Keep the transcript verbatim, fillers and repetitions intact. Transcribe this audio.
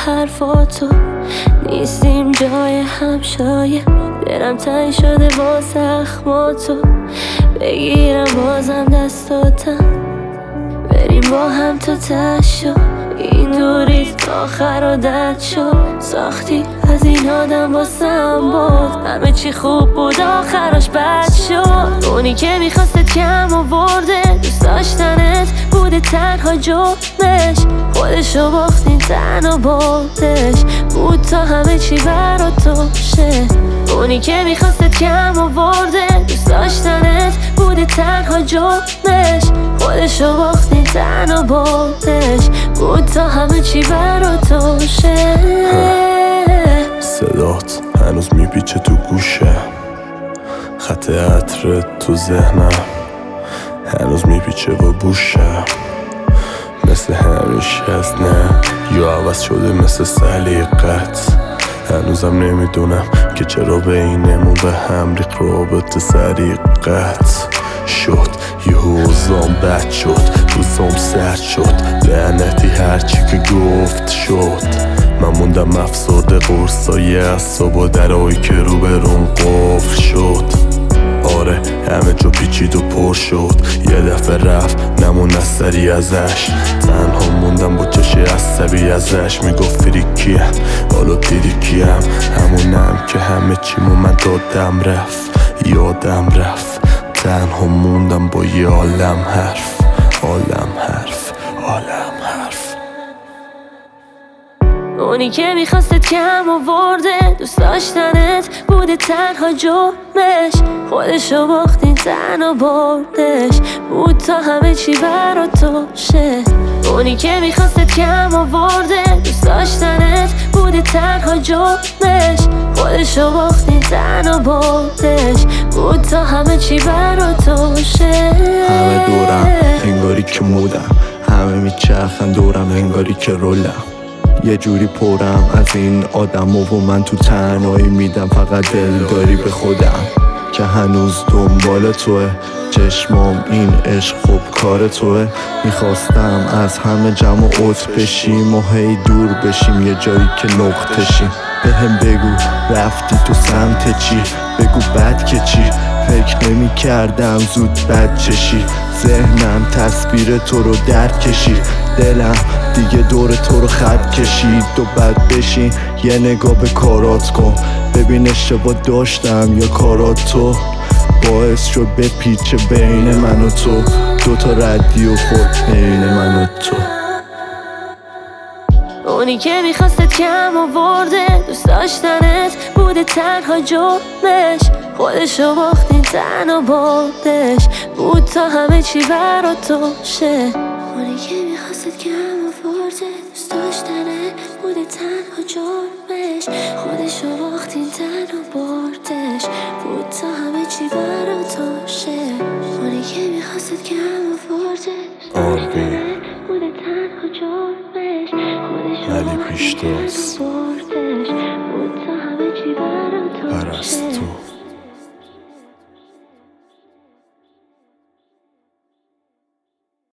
حرفاتو، نیستیم جای هم شاید. دلم تنگ شده با زخماتو، بگیرم بازم دستاتم، بریم با هم تا تشو. این دوری تا آخر عادت شد، ساختی از این آدم واسم بود. همه چی خوب بود آخرش بد شد. اونی که میخواستت کم آورده، دوست داشتنت بوده تنها جرمش. خودشو باختین تنها بردش، بود تا همه چی برا تو شه. اونی که میخواستت کم آورده، دوست داشتنت بوده تنها جرمش. خودشو باختین تنها بردش، بود تا همه چی برا تو شه. صدات هنوز میپیچه تو گوشه، خط عطر تو ذهنم هنوز میپیچه و بوشم. مثل همیشه از نه یا عوض شده مثل سلیقت. هنوزم نمیدونم که چرا بینمون به هم ریخت رابطه سریقت شد. یه حوزام بد شد، روزام سرد شد، لعنتی هرچی که گفت شد. من موندم افسرده قرصای اعصاب و درایی که رو به روم قفل شد. آره همه جا پیچید و پر شد، یه دفعه رفت نمون اثری ازش. تنها موندم با چش عصبی ازش، میگفت فری کیم حالا دیدی کیم. همونم که همه چیمو من دادم رفت، یادم رفت. تنها موندم با یه عالم حرف، عالم حرف، عالم حرف. اونی که میخواستت کم آورده، دوست داشتنت بوده تنها جرمش. خودشو باختین تنها بردش، بود تا همه چی برا تو شه. اونی که میخواستت کم آورده، دوست داشتنت بوده تنها جرمش. خودشو باختین تنها بردش، بود تا همه چی برا تو شه. همه دورم انگاری که مودم، همه میچرخن دورم انگاری که رولم. یه جوری پرم از این آدم و من تو تنهایی میدم فقط دل داری به خودم که هنوز دنبال توه. چشمام این عشق خوب کار توه. میخواستم از همه جمع و عط بشیم و هی دور بشیم یه جایی که نقطشیم. به هم بگو رفتی تو سمت چی، بگو بد که چی. فکر نمی کردم زود بد چشی، ذهنم تصویر تو رو درد کشید. دلم دیگه دور تو رو خط کشید و بد بشین یه نگاه به کارات کن، ببین اشتباه داشتم یا کارات تو باعث شد به پیچه بین من و تو. دوتا ردی و خود بین من و تو. اونی که میخواستت کم آورده، دوست داشتنت بوده تنها جرمش. خودشو باختین تنها بردش، بود تا همه چی برا تو شه. اونی که میخواستت کم آورده، دوست داشتنت بوده تنها جرمش. خودشو باختین تنها بردش، بود تا همه چی برا تو شه. اونی که میخواستت کم آورده، آروین بوده تنها جرمش. ولی پیشتاز